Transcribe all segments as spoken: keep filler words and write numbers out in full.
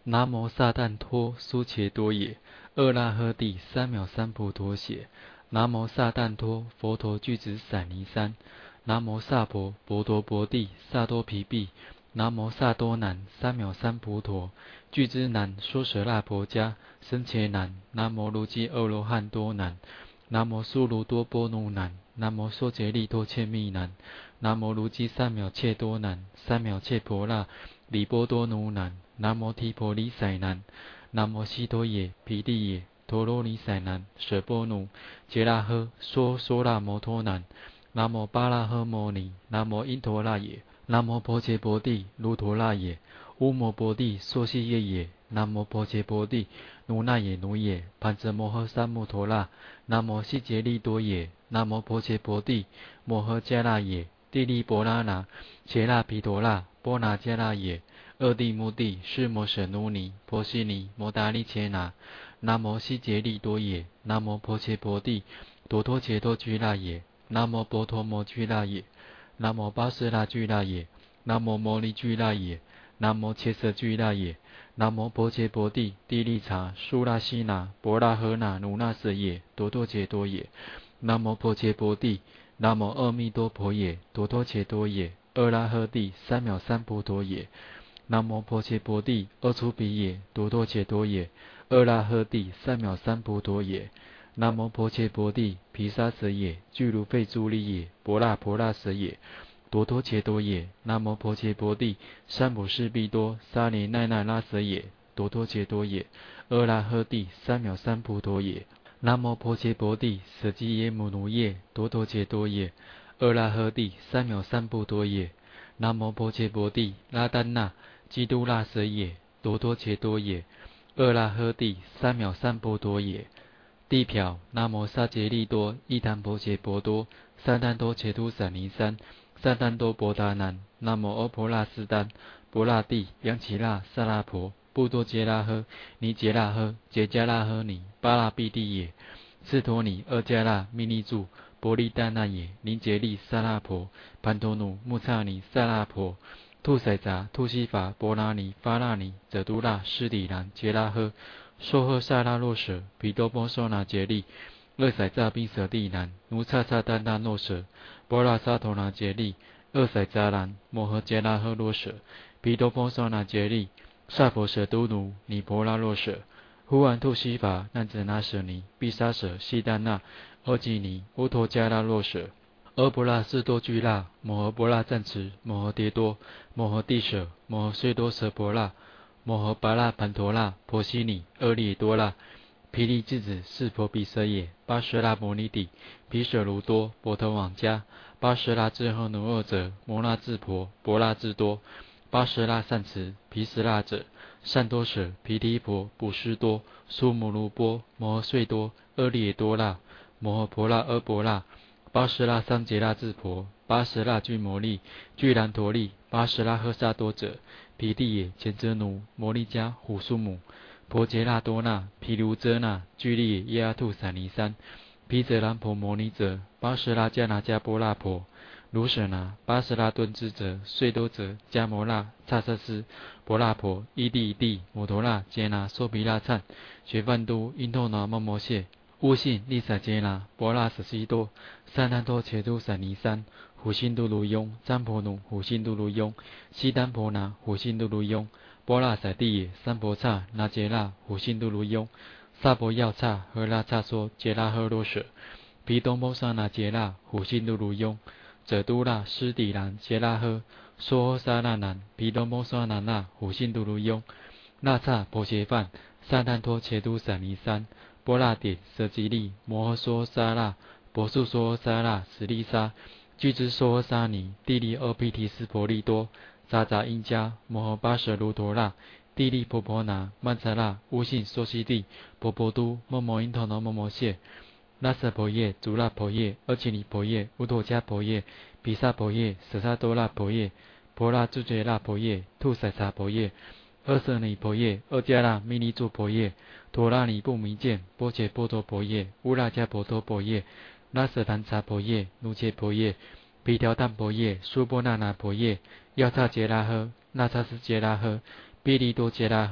南无萨旦托苏伽多耶，二那诃帝三藐三菩陀血。南无萨旦托佛陀具足散离三。南无萨婆婆陀婆帝萨多毗毗。南无萨多南三藐三菩陀。具之南娑舍那婆迦。僧伽南。南无如基阿罗汉多南。南无苏卢多波奴南。南无娑竭利多切密南。南无如基三藐切多南。三藐切婆那离波多奴南。南无提婆离塞南。南无悉多耶毗帝耶陀罗尼塞南舍波奴揭拉诃娑娑那摩托南。南无巴拉诃摩尼。南无因陀那耶。南无婆伽婆帝卢陀那耶。乌摩婆帝娑悉耶耶。南无婆伽婆帝奴那耶奴耶盘遮摩诃三摩陀那。南无悉竭利多耶。南无婆伽婆帝摩诃迦那耶。帝利波那那伽那毗陀那波那迦那耶。二地目地是摩舍奴尼婆悉尼摩达利切那。南无悉竭利多耶。南无婆伽婆帝多托伽多居那耶。南无波陀摩居那耶。南无巴斯拉居那耶。南无摩尼居那耶。南无切瑟居那耶。南无婆伽婆帝帝利察苏拉西那婆拉诃那努那舍耶多托伽多耶。南无婆伽婆帝。南无阿弥多婆耶多托伽多耶。二那诃帝三藐三菩陀耶。南无婆伽婆帝阿阇毗耶多托伽多耶。二那诃帝三藐三菩陀耶。南无婆伽婆帝毗沙舍耶俱卢吠诸利耶婆那婆那舍耶多托伽多耶。南无婆伽婆帝三藐四臂多沙尼那那拉舍耶多托伽多耶。二那诃帝三藐三菩陀耶。南无婆伽婆帝舍基耶母奴耶多托伽多耶。二那诃帝三藐三菩陀耶。南无婆伽婆帝拉丹那基督那舍耶多托伽多耶。二那诃帝三藐三菩陀耶。地表南无萨竭利多伊檀婆伽婆多三旦多伽多散离三。三旦多婆达南。南无阿婆那斯丹婆那帝央耆那萨那婆布多揭拉诃尼揭拉诃揭迦那诃尼巴拉毗帝耶斯陀尼二迦那密利住波利丹那耶尼竭利萨那婆盘陀努穆刹尼萨那婆兔塞杂兔西法波那尼发那尼者都那尸底兰揭拉诃娑诃萨那洛舍毗多波娑那竭利二塞杂宾舍地南奴刹萨丹那诺舍波那沙陀那竭利二塞杂兰摩诃揭拉诃洛舍毗多波娑那竭利萨婆舍都奴尼婆那洛舍呼安兔西法难者那舍尼毗沙舍悉丹那阿基尼乌陀迦那洛舍阿婆那斯多居那摩诃婆那赞持摩诃迭多摩诃帝舍摩诃虽多舍婆那摩诃巴那盘陀那婆悉尼阿利多那毗利智子是婆毗舍耶巴舍那摩尼底毗舍卢多婆头往迦巴舍那智诃奴二者摩那智婆婆那智多巴舍那善持毗舍那者善多舍毗提婆布施多苏摩卢波摩诃遂多阿利多那摩诃婆那阿婆那巴舍那三杰那智婆巴舍那俱摩利俱兰陀利巴舍那诃萨多者毗帝耶前遮奴摩利迦虎苏母婆杰那多那毗卢遮那俱利耶耶阿兔散离三毗舍兰婆摩尼者巴舍那迦那迦波那婆卢舍那巴舍那顿智者遂多者迦摩那刹萨斯婆那婆伊地地摩陀那揭那娑毗那忏学梵都因陀那摩摩谢乌信利萨揭那婆那舍悉多三旦多伽多散离三虎信都卢雍占婆奴虎信都卢雍悉丹婆那虎信都卢雍波那塞地耶三婆刹那揭那虎信都卢雍萨婆药刹诃那刹娑揭那诃罗舍毗多摩萨那揭那虎信都卢雍者都那尸底兰揭那诃娑诃萨那南毗多摩萨那那虎信都卢雍那刹婆伽梵三旦多伽多散离三波那顶舍吉利摩诃娑诃萨那婆宿娑诃萨那十利沙具之娑诃沙尼帝利二毗提斯婆利多扎扎因迦摩诃巴舍卢陀那帝利婆婆那曼荼那乌信娑悉地婆婆都摩摩因陀那摩摩谢那舍婆耶足那婆耶阿奇尼婆耶乌陀迦婆耶毗沙婆耶舍萨多那婆耶婆那智觉那婆耶兔塞萨婆耶二舍尼婆耶二迦那密利住婆耶陀那尼不弥见波切波多婆耶乌那迦婆多婆耶那舍檀茶婆耶奴切婆耶毗条淡婆耶苏波那那婆耶药叉揭拉诃那叉斯揭拉诃毗利多揭拉诃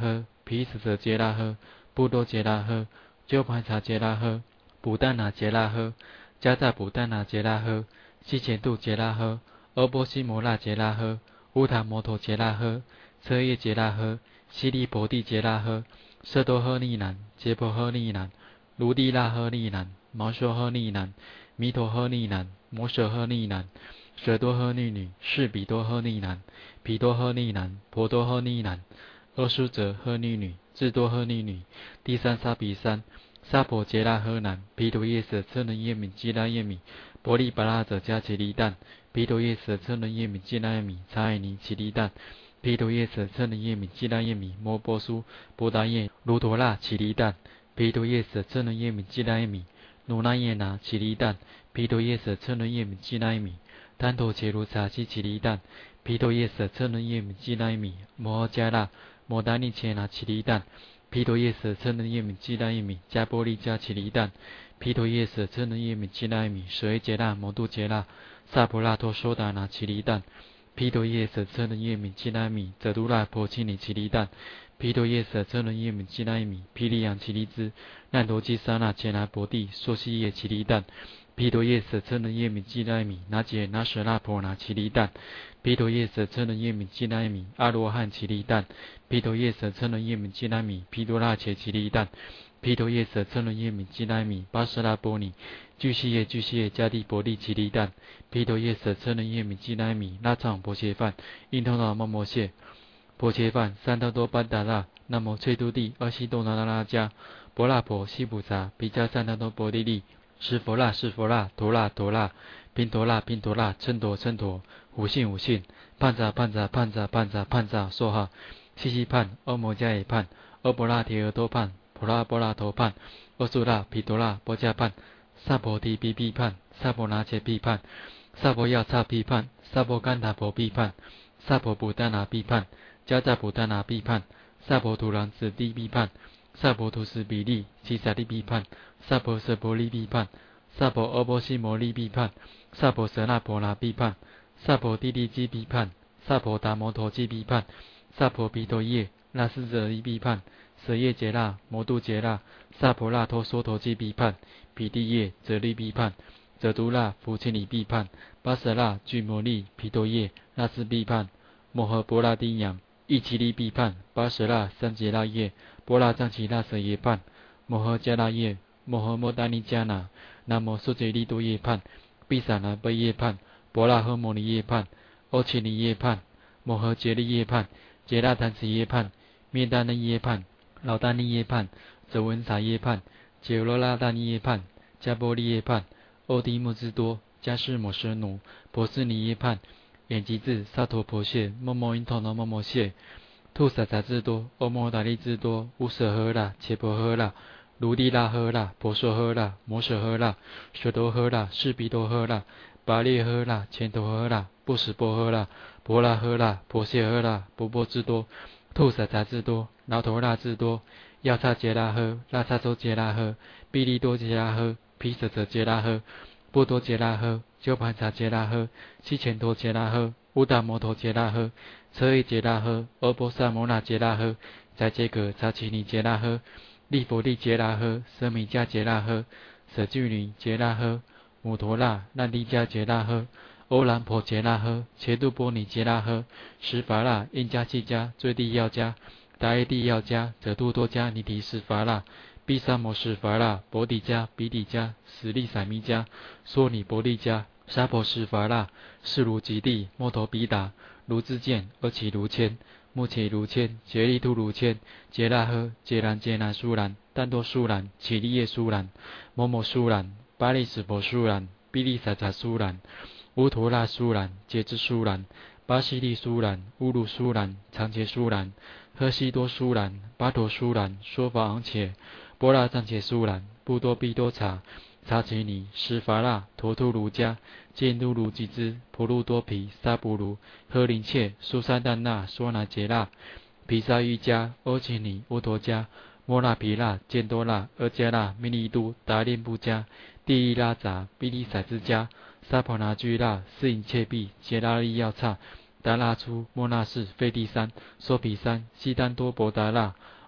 毗舍舍揭拉诃，布多揭拉诃，鸠盘茶揭拉诃，补怛那揭拉诃，迦扎补怛那揭拉诃，悉前度揭拉诃，阿波悉摩那揭拉诃，乌塔摩陀揭拉诃，车耶揭拉诃，悉利婆帝揭拉诃，舍多诃利南，揭婆诃利南，卢帝那诃利南，毛说诃利南，弥陀诃利南，摩舍诃利南，舍多诃利女，士比多诃利南，毗多诃利南，婆多诃利南，阿输者诃利女，智多诃利女，第三沙比三，沙婆揭拉诃南，毗陀夜舍车轮夜米基拉夜米，婆利巴拉者加其利蛋，毗陀夜舍车轮夜米基拉夜米，查海尼其利蛋，毗陀夜舍车轮夜米基拉夜米，摩波苏波达夜卢陀那其利蛋，毗陀夜舍车轮夜米基拉夜米，努那夜拿其利蛋，毗陀夜舍车轮夜米基拉夜米，贪陀切如茶西其利蛋，毗陀夜舍车轮夜米基拉夜米，摩诃迦那摩达尼切拿其利蛋，毗陀夜舍车轮夜米基拉夜米，迦波利迦其利蛋，毗陀夜舍车轮夜米基拉夜米，舍耶揭那摩度揭那，萨婆拉托娑达那其利蛋，毗陀夜舍车轮夜米基拉夜米，则都那婆亲尼其利蛋，毗陀夜舍车轮夜米基拉夜米，毗利扬其利支，难陀基沙那切那婆帝，娑悉耶其利蛋，毗陀夜舍车轮夜米基拉夜米，那解那舍那婆那其利蛋，毗陀夜舍车轮夜米基拉夜米，阿罗汉其利蛋，毗陀夜舍车轮夜米基拉夜米，毗多那切其利蛋，毗陀夜舍车轮夜米基拉夜米，巴舍那波尼，具悉耶具悉耶迦帝婆利其利蛋，毗陀夜舍车轮夜米基拉夜米，那藏婆切饭，因通那摩摩谢，婆切饭，三多多班达那，那摩翠都帝，阿悉多那那那迦，婆那婆悉菩萨，毗迦三多多婆利利，是佛那是佛那，陀那陀那，宾陀那宾陀那，称陀称陀，无信无信，判扎判扎判扎判扎判扎说哈，悉悉判，阿摩迦也判，阿婆那提尔多判，婆拉波拉陀判，阿苏那毗陀那波迦判，萨婆提毗毗判，萨婆那切毗判，萨婆药叉毗判，萨婆干塔婆毗判，萨婆补怛那毗判，迦扎补怛那毗判，萨婆土郎子地毗判，萨婆土斯比利七萨利毗判，萨婆舍婆利毗判，萨婆阿波悉摩利毗判，萨婆舍那婆那毗判，萨婆地利基毗判，萨婆达摩陀基毗判，萨婆毗陀夜那斯者利毗判，舍耶揭那摩度揭那，萨婆那陀娑陀基毗判，毗地夜则利毗判，则都那福清里毗判，巴舍那具摩利毗陀夜那斯毗判，摩诃波拉丁扬一其利毗判，巴舍那三劫那夜波拉藏其那舍耶判，摩诃迦那夜摩诃摩达尼迦那，南无梭竭利多夜判，毗萨那波夜判，婆那诃摩尼夜判，欧奇尼夜判，摩诃竭利夜判，揭那檀慈夜判，灭怛那夜判，老怛尼夜判，则文萨夜判，解罗拉怛尼夜判，迦波利夜判，欧帝木之多，迦释摩舍奴，婆斯尼夜判，眼吉智萨陀婆谢，摩摩因陀罗摩摩谢，兔萨萨之多，欧摩达利之多，乌舍诃那，切婆诃那，卢帝那诃那，婆娑诃那，摩舍诃那，舍多诃那，士比多诃那，巴列诃那，乾陀诃那，不实波诃那，婆那诃那，婆谢诃那，波波之多，兔萨萨之多，那陀那之多，药叉揭那诃，那叉周揭那诃，毗利多揭那诃，毗舍舍揭那诃，波多揭那诃，鸠盘茶揭那诃，悉前陀揭那诃，乌达摩陀揭那诃，车耶揭那诃，阿波萨摩那揭那诃，在揭可查奇尼揭那诃，利佛利揭那诃，舍米迦揭那诃，舍具尼揭那诃，母陀那难利迦揭那诃，欧兰婆揭那诃，切度波尼揭那诃，施伐那因迦悉迦，最地要迦，达耶地要迦，则度多迦尼提施伐那，毗沙摩施伐那，婆底迦毗底迦，十利散弥迦，娑尼婆利迦，沙婆施伐那，是如极地，摩陀毗达，如之见，而其如千，目其如千，竭利突如千，揭那诃，揭然揭难殊然，但多殊然，其利业殊然，摩摩殊然，巴利斯婆殊然，毗利萨萨殊然，乌陀那殊然，揭智殊然，巴悉利殊然，乌鲁殊然，常劫殊然，诃悉多殊然，巴陀殊然，说法昂且，波那藏且殊然，布多毗多茶，查奇尼，施伐那，陀突如迦，见都如吉之，婆卢多毗，沙布卢，诃林切，苏珊旦那，娑那揭那，毗沙瑜迦，欧奇尼，乌陀迦，摩那毗那，见多那，阿迦那，弥利都，达练布迦，地利拉杂，毗利塞之迦，沙婆那居那，是隐切毗，揭那利要叉，达那出，摩那士，吠帝三，娑毗三，悉丹多婆达那，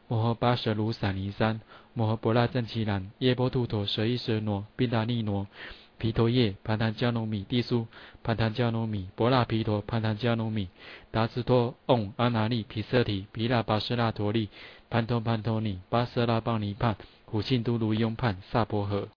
摩诃巴舍卢闪尼三，摩诃婆拉正其然，耶波兔陀舍伊舍挪，宾达利挪，毗陀夜，盘檀迦农米，地苏，盘檀迦农米，婆拉毗陀，盘檀迦农米，达斯托，嗡，阿那利，毗舍提，毗那跋舍那陀利，盘陀盘陀尼，巴舍拉邦尼判，苦信都卢雍判，萨婆诃。